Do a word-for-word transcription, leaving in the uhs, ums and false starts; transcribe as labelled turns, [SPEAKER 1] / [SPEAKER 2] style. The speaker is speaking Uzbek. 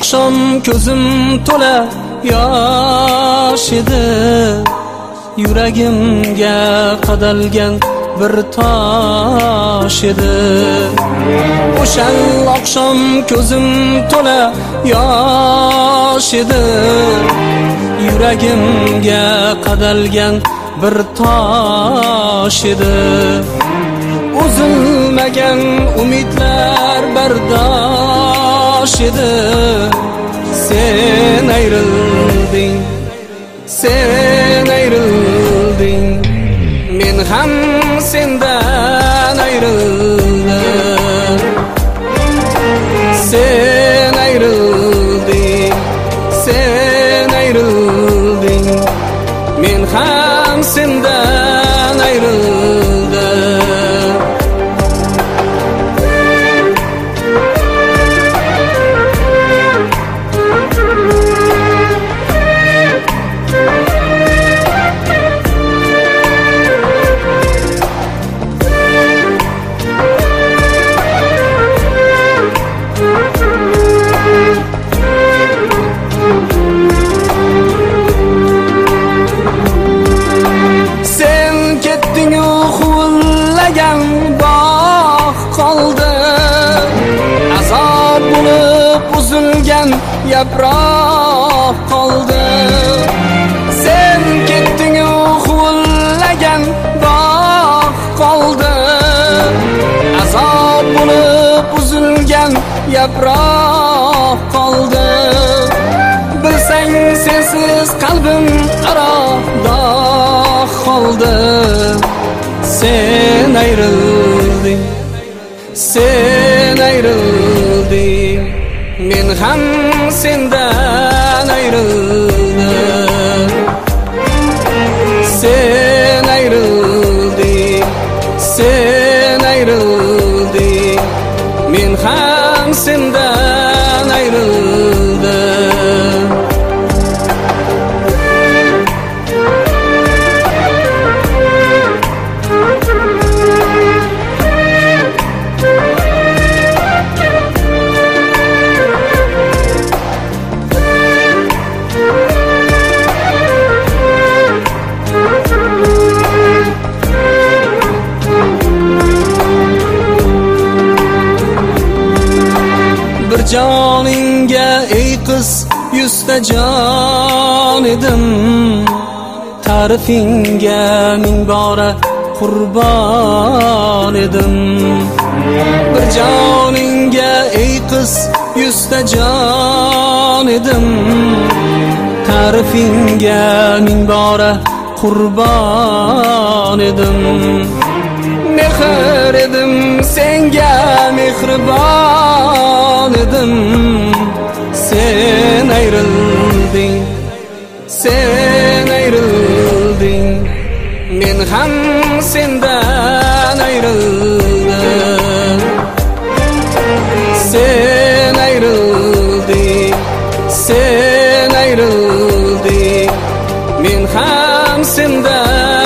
[SPEAKER 1] oqshom ko'zim to'la yosh edi, yuragimga qadalgan bir tosh edi. O'sha oqshom ko'zim to'la yosh edi, yuragimga qadalgan bir tosh edi. Uzilmagan umidlar bardosh edi. Sen ayrilding, sen ayrilding, men ham sendan ayrildim. Sen ayrilding, sen ayrilding, men ham sendan ayrildim. Azob bo'lib uzilgan yaproq qoldi. Sen ketding, huvillagan bog' qoldi. Azob bo'lib uzilgan yaproq qoldi. Bilsang sensiz qalbim aroq qoldi. Sen ayrilding, sen ayrilding, men ham sendan ayrildim. Sen ayrilding, sen ayrilding, men ham sendan ayrildim. Bir joningga ey qiz yuzta jon edim, ta'rifingga ming bora qurbon edim. Bir joningga ey qiz yuzta jon edim, ta'rifingga ming bora qurbon edim. Mehr edim senga, mehribon edim. Sen ayrilding, sen ayrilding, men ham sendan ayrildim. Sen ayrilding, sen ayrilding, men ham sendan